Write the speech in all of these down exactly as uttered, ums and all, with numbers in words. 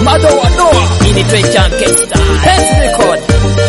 Bado wadoa ini twecha kesta Head record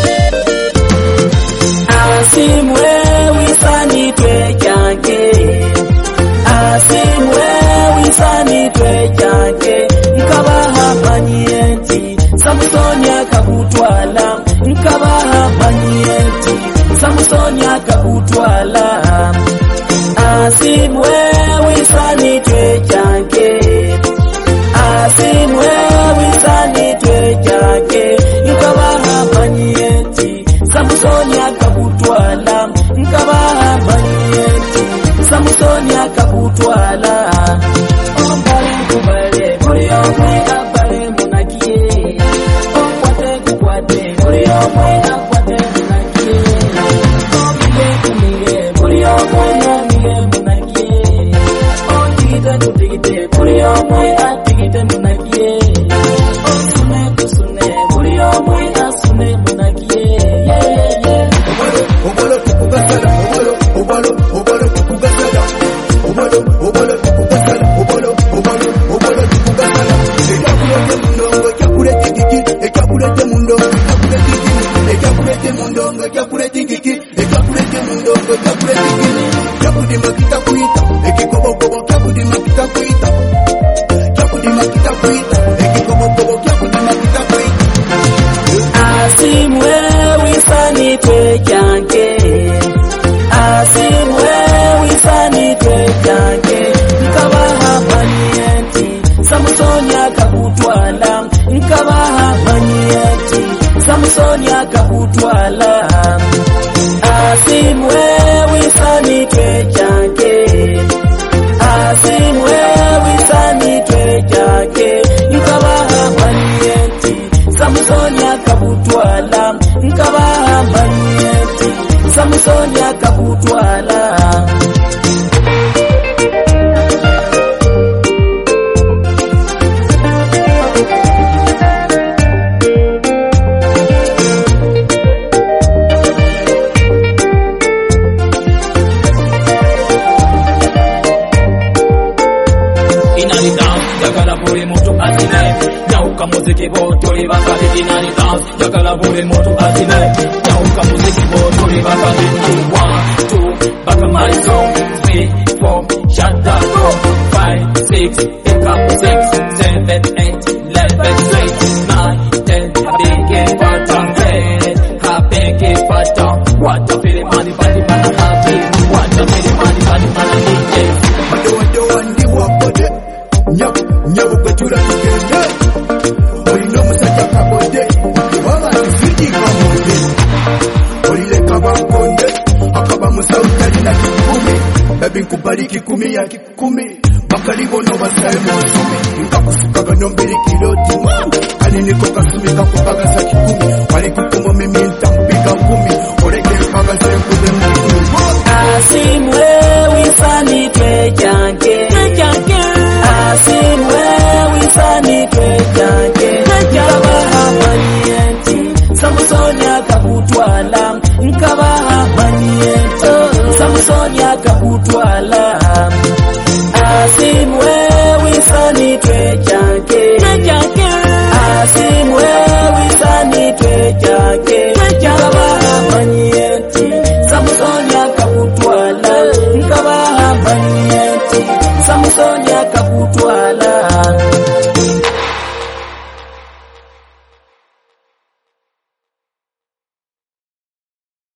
Asimwe wisani twechake Asimwe wisani twechake Nkabaha manyeti Samsoni akabutwala Nkabaha manyeti Samsoni akabutwala Asimwe wisani twechake Asimwe wisani twechake Nkabaha manyeti Samsoni akabutwala Nkabaha manyeti Samsoni akabutwala Ombale kubale Muri omwe abale munakie Okwate kukwate Muri omwe akwate munakie Omile kumile Muri omwe namile munakie Otigite kutigite Muri omwe atigite munakie Osune kusune Muri omwe asune munakie Yeah yeah yeah Obolo tukubasala obolo obolo obolo tukubasala obolo obolo tukubasala obolo obolo obolo tukubasala ekakulete mundongo ekakulete kiki ekakulete mundongo ekakulete kiki ekakulete mundongo ekakulete kiki ekakulete mundongo ekakulete kiki yakudima kitakuita ekikobokobo yakudima kitakuita yakudima kitakuita ekikobokobo yakudima kitakuita Asimwe wisani twechake Asimwe wisani twechake Nkabaha manyeti Samsoni akabutwala Nkabaha manyeti Samsoni akabutwala Asimwe wisani twechake Asimwe wisani twechake Nkabaha manyeti Samsoni akabutwala Nkabaha manyeti Samsoni akabutwala Inani dance Yakala buri mutu asine Nyauka muziki boturi bakabiti Inani dance Yakala buri mutu asine Nyauka muziki boturi bakabiti One, two, baka my song Three, four, shut the door Five, six, pick up six Seven, eight, eleven, twelve Nine, ten, big bottom Ten, happy bottom What a feeling money, body, man, happy What a feeling money, body, man, happy Wado wado wandi wapode Nyabu, nyabu betula tukende Olino musajja kabode Wala nifidi kamode Olile kaba mkonde Akaba musawutali na kikumi Baby nkubaliki kumi ya kikumi Bakalibo no basaye mwasumi Nkakufukaga nombili kiloti Kani niko kasumi kakubagasa kikumi Wali kukumo